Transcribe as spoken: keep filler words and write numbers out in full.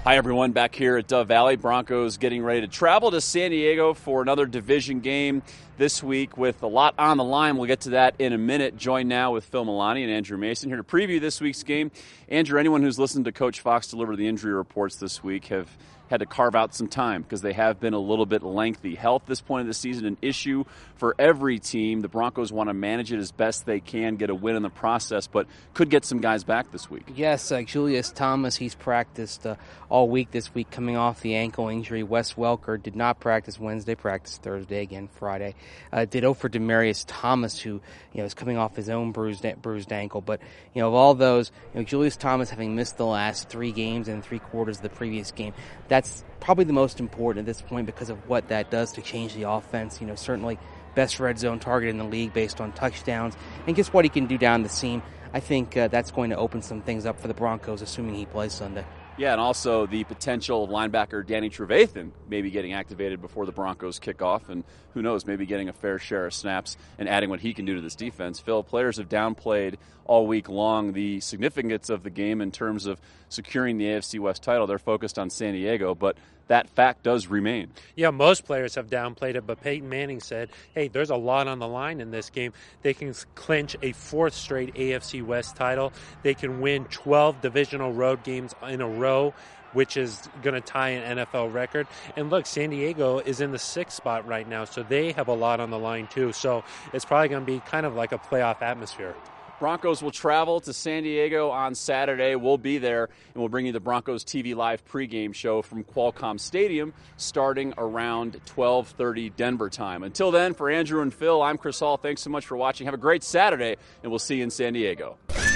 Hi, everyone. Back here at Dove Valley. Broncos getting ready to travel to San Diego for another division game this week with a lot on the line. We'll get to that in a minute. Joined now with Phil Milani and Andrew Mason here to preview this week's game. Andrew, anyone who's listened to Coach Fox deliver the injury reports this week have had to carve out some time because they have been a little bit lengthy. Health, this point of the season, an issue for every team. The Broncos want to manage it as best they can, get a win in the process, but could get some guys back this week. Yes, uh, Julius Thomas, he's practiced uh, all week this week coming off the ankle injury. Wes Welker did not practice Wednesday, practiced Thursday, again Friday. Uh, ditto for Demarius Thomas, who you know is coming off his own bruised bruised ankle. But you know of all those, you know Julius Thomas having missed the last three games and three quarters of the previous game, that's probably the most important at this point because of what that does to change the offense. You know, certainly best red zone target in the league based on touchdowns, and just what he can do down the seam. I think uh, that's going to open some things up for the Broncos, assuming he plays Sunday. Yeah, and also the potential of linebacker Danny Trevathan maybe getting activated before the Broncos kick off, and who knows, maybe getting a fair share of snaps and adding what he can do to this defense. Phil, players have downplayed all week long the significance of the game in terms of securing the A F C West title. They're focused on San Diego, but that fact does remain. Yeah, most players have downplayed it, but Peyton Manning said, hey, there's a lot on the line in this game. They can clinch a fourth straight A F C West title. They can win twelve divisional road games in a row, which is going to tie an N F L record. And look, San Diego is in the sixth spot right now, so they have a lot on the line too. So it's probably going to be kind of like a playoff atmosphere. Broncos will travel to San Diego on Saturday. We'll be there, and we'll bring you the Broncos T V Live pregame show from Qualcomm Stadium starting around twelve thirty Denver time. Until then, for Andrew and Phil, I'm Chris Hall. Thanks so much for watching. Have a great Saturday, and we'll see you in San Diego.